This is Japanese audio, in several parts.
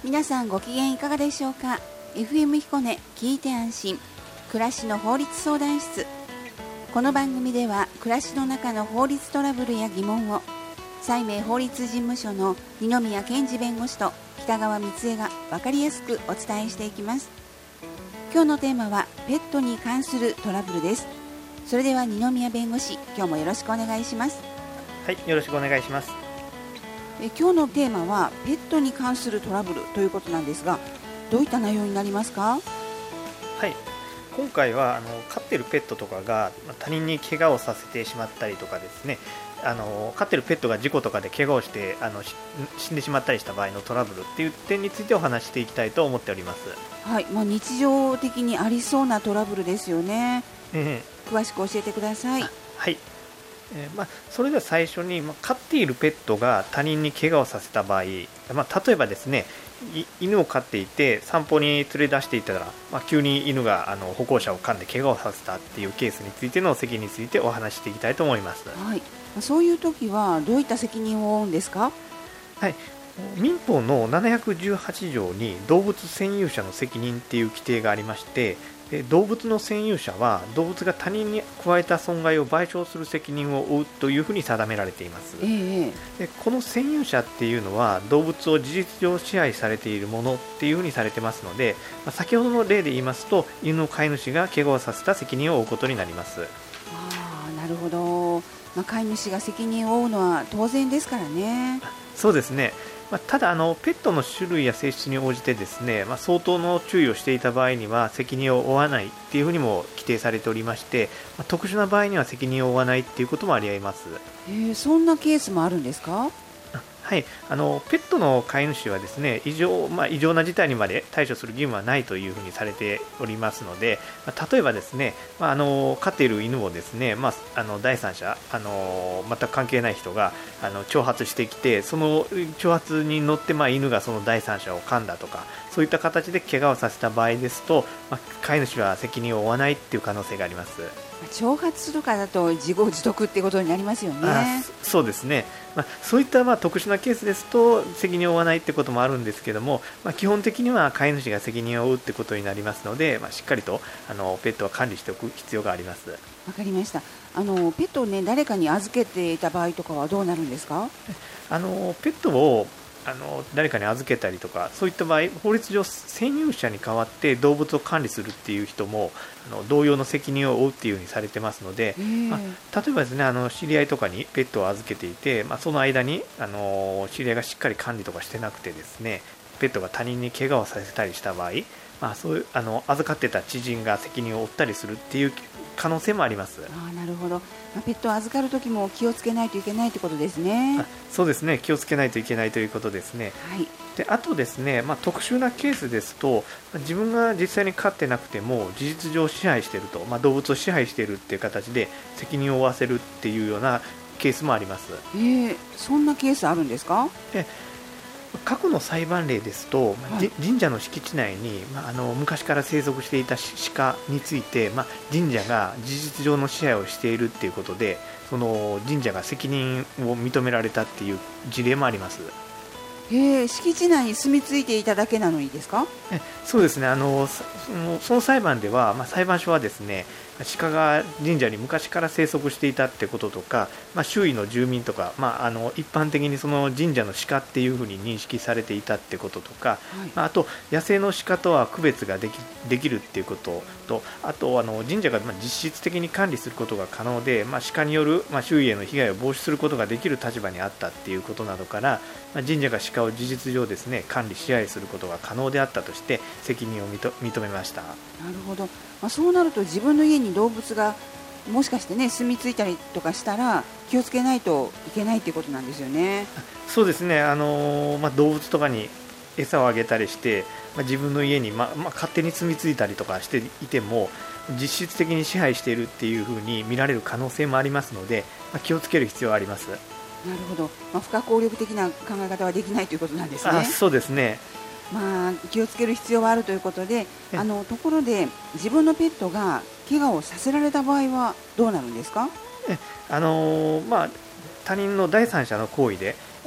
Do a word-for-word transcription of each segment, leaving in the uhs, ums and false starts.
皆さんご機嫌いかがでしょうか。 エフエム 彦根聞いて安心暮らしの法律相談室。この番組では暮らしの中の法律トラブルや疑問を西明法律事務所の二宮健二弁護士と北川光恵が分かりやすくお伝えしていきます。今日のテーマはペットに関するトラブルです。それでは二宮弁護士、今日もよろしくお願いします。 はい、よろしくお願いします。 え今日のテーマはペットに関するトラブルということなんですが、どういった内容になりますか？ はい、今回はあの飼ってるペットとかが他人に怪我をさせてしまったりとかですね、あの飼ってるペットが事故とかで怪我をしてあの死んでしまったりした場合のトラブルっていう点についてお話していきたいと思っております。 はい、まあ、日常的にありそうなトラブルですよね。 えー、詳しく教えてください。 はい、えーまあ、それでは最初に、まあ、飼っているペットが他人に怪我をさせた場合、まあ、例えばですね、犬を飼っていて散歩に連れ出していたら、まあ、急に犬があの歩行者を噛んで怪我をさせたっていうケースについての責任についてお話していきたいと思います。 はい、そういう時はどういった責任を負うんですか？ はい、民法のななひゃくじゅうはち条に動物占有者の責任っていう規定がありまして、で動物の占有者は動物が他人に加えた損害を賠償する責任を負うというふうに定められています。 えー、 でこの占有者っていうのは動物を事実上支配されているものっていうふうにされてますので、まあ、先ほどの例で言いますと犬の飼い主が怪我をさせた責任を負うことになります。 あー、なるほど。まあ、飼い主が責任を負うのは当然ですからね。 そうですね。まあ、ただあのペットの種類や性質に応じてですね、まあ、相当の注意をしていた場合には責任を負わないっていうふうにも規定されておりまして、まあ、特殊な場合には責任を負わないっていうこともあり得ます。 えー、そんなケースもあるんですか？ はい、あのペットの飼い主はですね異常、まあ、異常な事態にまで対処する義務はないというふうにされておりますので、まあ、例えばですね、まあ、あの飼っている犬をですね、まあ、あの第三者あの全く関係ない人があの挑発してきて、その挑発に乗って、まあ、犬がその第三者を噛んだとかそういった形で怪我をさせた場合ですと、まあ、飼い主は責任を負わないっていう可能性があります。 挑発とかだと自業自得ってことになりますよね。 あそそうですね、まあ、そういったまあ特殊なケースですと責任を負わないってこともあるんですけども、まあ、基本的には飼い主が責任を負うってことになりますので、まあ、しっかりとあのペットは管理しておく必要があります。 わかりました。あのペットを、ね、誰かに預けていた場合とかはどうなるんですか？ あのペットをあの誰かに預けたりとかそういった場合、法律上占有者に代わって動物を管理するっていう人もあの同様の責任を負うっていうふうにされてますので、まあ、例えばですね、あの知り合いとかにペットを預けていて、まあ、その間にあの知り合いがしっかり管理とかしてなくてですね、ペットが他人に怪我をさせたりした場合、まあ、そういうあの預かってた知人が責任を負ったりするっていう可能性もあります。 あ、なるほど。まあ、ペットを預かるときも気をつけないといけないということですね。 そうですね、気をつけないといけないということですね。 はい、 であとですね、まあ、特殊なケースですと自分が実際に飼ってなくても事実上支配していると、まあ、動物を支配しているっていう形で責任を負わせるっていうようなケースもあります。 えー、そんなケースあるんですか？ で過去の裁判例ですと、はい、神社の敷地内に、まあ、あの昔から生息していた鹿について、まあ、神社が事実上の支配をしているということで、その神社が責任を認められたっていう事例もあります。 えー、敷地内に住み着いていただけなのにですか？ えそうですね、あのそのその裁判では、まあ、裁判所はですね、鹿が神社に昔から生息していたってこととか、まあ、周囲の住民とか、まあ、あの一般的にその神社の鹿っていうふうに認識されていたってこととか、はい、まあ、あと野生の鹿とは区別ができ、できるっていうことと、あとあの神社がまあ実質的に管理することが可能で、まあ、鹿による、まあ、周囲への被害を防止することができる立場にあったっていうことなどから、まあ、神社が鹿を事実上ですね管理支配することが可能であったとして責任を認認めました。 なるほど。まあ、そうなると自分の家に動物がもしかしてね住み着いたりとかしたら気をつけないといけないということなんですよね。 そうですね、あのーまあ、動物とかに餌をあげたりして、まあ、自分の家に、ままあ、勝手に住み着いたりとかしていても実質的に支配しているっていうふうに見られる可能性もありますので、まあ、気をつける必要はあります。 なるほど。まあ、不可抗力的な考え方はできないということなんですね。 あ、そうですね。 まあ、気をつける必要はあるということで、あのところで自分のペットが怪我をさせられた場合はどうなるんですか？ えあのーまあ、他人の第三者の行為で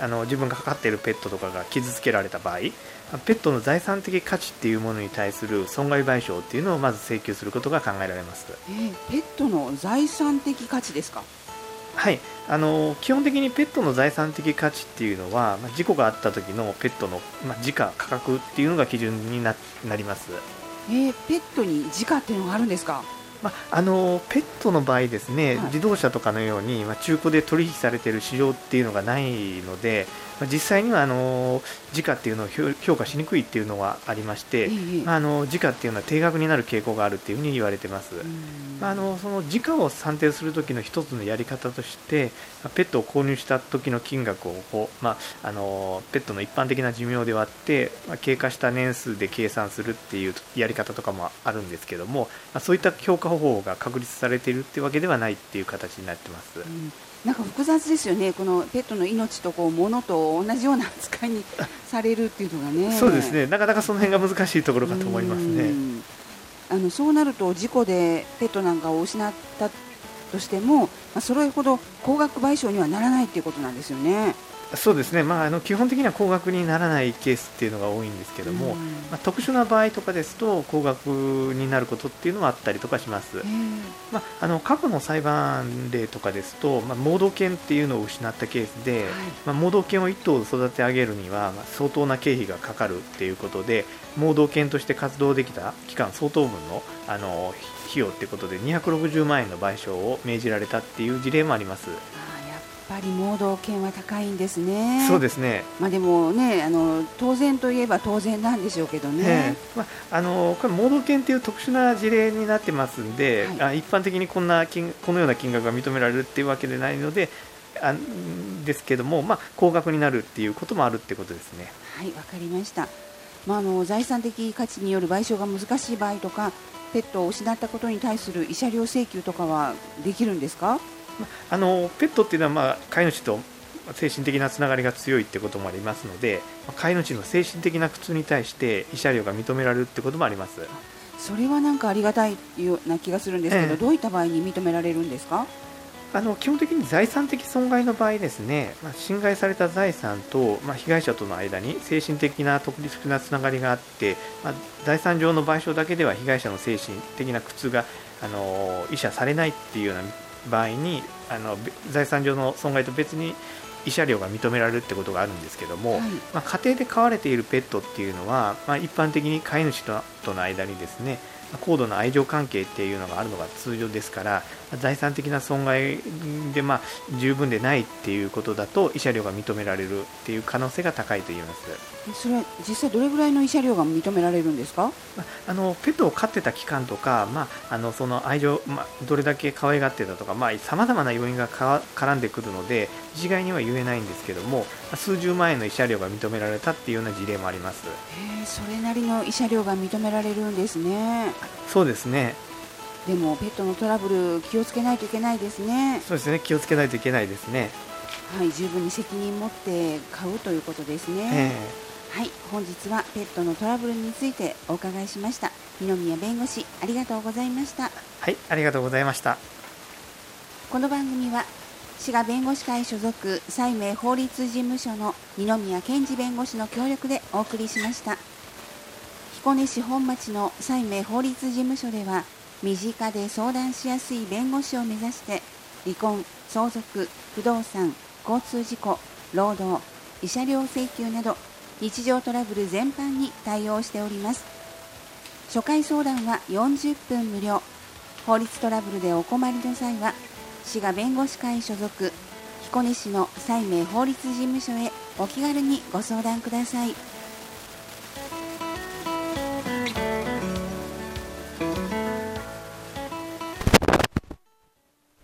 あの自分が飼っているペットとかが傷つけられた場合、ペットの財産的価値っていうものに対する損害賠償っていうのをまず請求することが考えられます。 えー、ペットの財産的価値ですか？ はい、あの基本的にペットの財産的価値っていうのは、まあ、事故があった時のペットの、まあ、時価価格っていうのが基準に な, なります。 えー、ペットに時価っていうのがあるんですか？ まあ、あのペットの場合ですね、 はい、 自動車とかのように、まあ、中古で取引されている市場っていうのがないので、まあ、実際にはあの時価っていうのを評価しにくいっていうのはありまして、ええ、まあ、あの時価っていうのは定額になる傾向があるっていうふうに言われてます。まあ、あのその時価を算定するときの一つのやり方として、まあ、ペットを購入した時の金額をこう、まあ、あのペットの一般的な寿命で割って、まあ、経過した年数で計算するっていうやり方とかもあるんですけども、まあ、そういった評価方法が確立されているっていうわけではないっていう形になってます。うん、 なんか複雑ですよね。このペットの命とこう物と同じような扱いにされるっていうのがね。 そうですね、なかなかその辺が難しいところかと思いますね。 あのそうなると事故でペットなんかを失ったとしても、まあ、それほど高額賠償にはならないっていうことなんですよね。 そうですね、まあ、あの基本的には高額にならないケースっていうのが多いんですけども、まあ、特殊な場合とかですと高額になることっていうのはあったりとかします。まあ、あの過去の裁判例とかですと、まあ、盲導犬っていうのを失ったケースで、はい、まあ、盲導犬をいっ頭育て上げるには、まあ、相当な経費がかかるっていうことで、盲導犬として活動できた期間相当分の、あの費用っていうことでにひゃくろくじゅうまんえんの賠償を命じられたっていう事例もあります。 やっぱり盲導犬は高いんですね。 そうですね。 まあ、でもね、あの当然といえば当然なんでしょうけどね。 えーまあ、あのこれ盲導犬という特殊な事例になってますんで、はい、あ一般的にこんな金このような金額が認められるっていうわけでないので、あですけども、まあ、高額になるっていうこともあるってことですね。 はい、わかりました。まあ、あの財産的価値による賠償が難しい場合とか、ペットを失ったことに対する慰謝料請求とかはできるんですか？ あのペットっていうのは、まあ、飼い主と精神的なつながりが強いってこともありますので、飼い主の精神的な苦痛に対して慰謝料が認められるってこともあります。 それはなんかありがたいような気がするんですけど、ええ、どういった場合に認められるんですか？ あの基本的に財産的損害の場合ですね、まあ、侵害された財産と、まあ、被害者との間に精神的な特別なつながりがあって、まあ、財産上の賠償だけでは被害者の精神的な苦痛があの慰謝されないっていうような場合に、あの財産上の損害と別に慰謝料が認められるってことがあるんですけども、はい、まあ、家庭で飼われているペットっていうのは、まあ、一般的に飼い主ととの間にですね、高度な愛情関係っていうのがあるのが通常ですから、財産的な損害で、まあ、十分でないっていうことだと慰謝料が認められるっていう可能性が高いと言います。 それは実際どれぐらいの慰謝料が認められるんですか？ あのペットを飼ってた期間とか、まあ、あのその愛情、まあ、どれだけ可愛がってたとか、さまざ、まな要因がか絡んでくるので一概には言えないんですけども、数十万円の慰謝料が認められたっていうような事例もあります。 へー、それなりの慰謝料が認められるんですね。 そうですね。 でもペットのトラブル気をつけないといけないですね。 そうですね、気をつけないといけないですね。 はい、十分に責任持って飼うということですね。はい、本日はペットのトラブルについてお伺いしました。二宮弁護士、ありがとうございました。 はい、ありがとうございました。 この番組は滋賀弁護士会所属西明法律事務所の二宮健二弁護士の協力でお送りしました。彦根市本町の西明法律事務所では、身近で相談しやすい弁護士を目指して離婚、相続、不動産、交通事故、労働、慰謝料請求など日常トラブル全般に対応しております。初回相談はよんじゅっぷん無料。法律トラブルでお困りの際は滋賀弁護士会所属彦根市の西明法律事務所へお気軽にご相談ください。